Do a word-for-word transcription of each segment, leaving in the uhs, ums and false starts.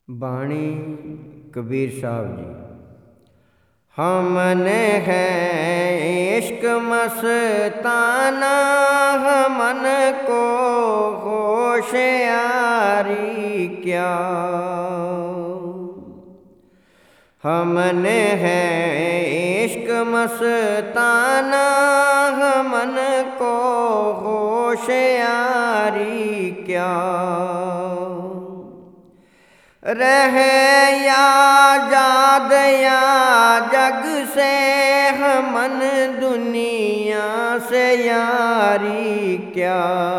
बाणी कबीर साहब जी। हमने है इश्क मस्ताना, हमन को होशियारी क्या। हमने है इश्क मस्ताना, हमन को होशियारी क्या। रहे या जाद या जग से, हमन दुनिया से यारी क्या।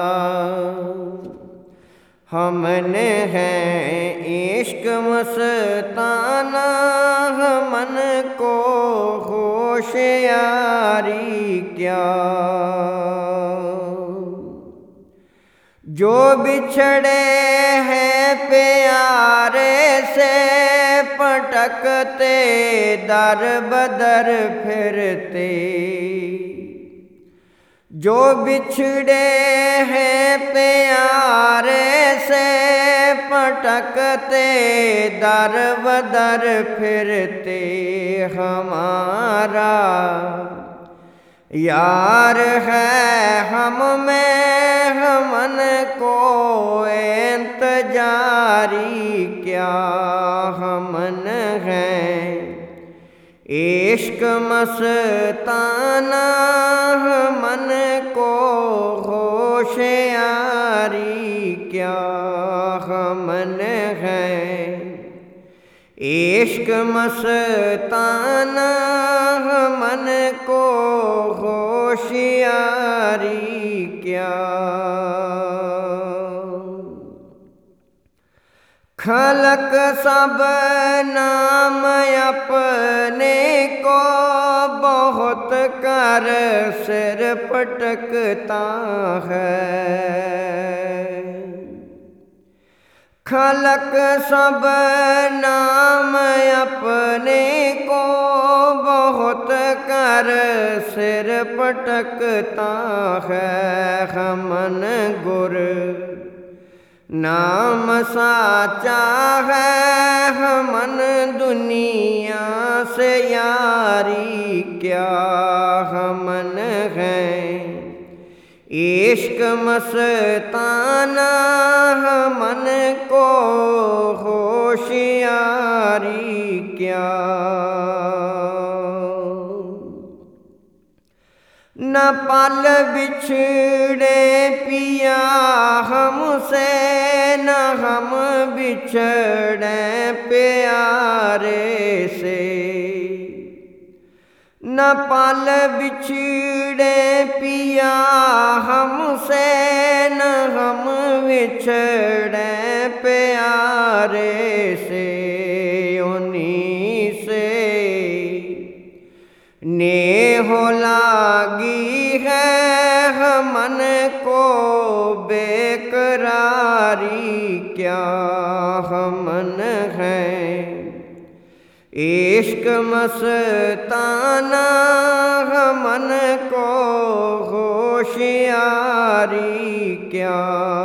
हमने है इश्क मस्ताना, हमन को होशियारी क्या। जो बिछड़े हैं प्यारे से, पटकते दर बदर फिरते। जो बिछड़े हैं प्यारे से, पटकते दर बदर फिरते। हमारा यार है हम में, हमन को इंतजारी क्या। हमन हैं इश्क मस्ताना, हमन को होशियारी क्या। हमन हैं इश्क मस्ताना, हमन को होशियारी क्या। खलक सब नाम अपने को, बहुत कर सिर पटकता है। खलक सब नाम अपने को, बहुत कर सिर पटकता है। हमन गुर नाम साचा है, हमन दुनिया से यारी क्या। हमन हैं इश्क मस्ताना, हमन को होशियारी क्या। न पल बिछड़े पिया हमसे, न हम बिछड़े प्यारे से। न पल बिछड़े पिया हमसे, न हम बिछड़े प्यारे से। उन्हीं से नेह लागी है, हमन को बेकरारी क्या। हमन हैं इश्क मस्ताना, हमन को होशियारी क्या।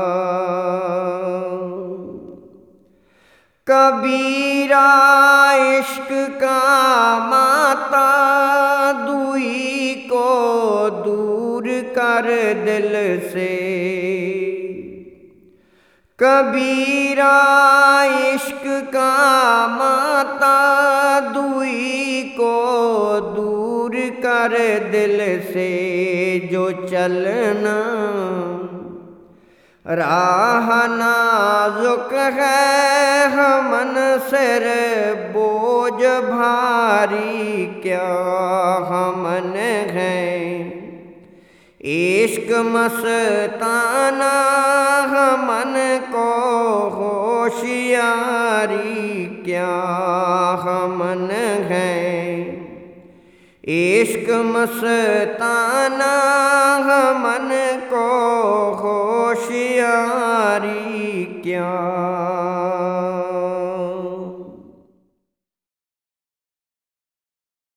कबीरा इश्क का माता, दुई को दूर कर दिल से। कबीरा इश्क का माता, दुई को दूर कर दिल से। जो चलना राह नाजुक है, हमन सिर बोझ भारी क्या। हमन हैं इश्क मस्ताना, हमन को होशियारी क्या। हमन हैं इश्क मस्ताना, हमन को होशियारी क्या।